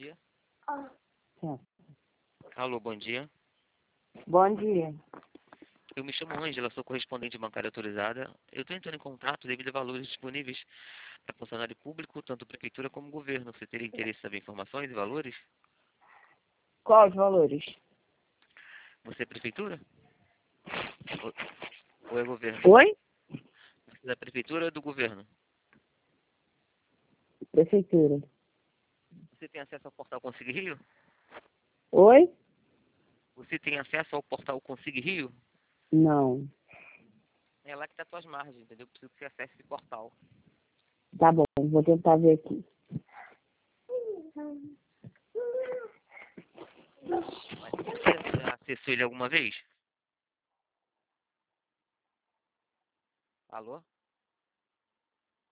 dia. Sim. Alô, bom dia. Bom dia. Eu me chamo Ângela, sou correspondente bancária autorizada. Eu estou entrando em contato devido a valores disponíveis para funcionário público, tanto prefeitura como governo. Você teria interesse em saber informações e valores? Quais os valores? Você é prefeitura? Ou é governo? Oi? Você é da prefeitura ou do governo? Prefeitura. Você tem acesso ao portal Consigue Rio? Oi? Você tem acesso ao portal Consigue Rio? Não. É lá que está suas margens, entendeu? Preciso que você acesse esse portal. Tá bom, vou tentar ver aqui. Mas você já acessou ele alguma vez? Alô?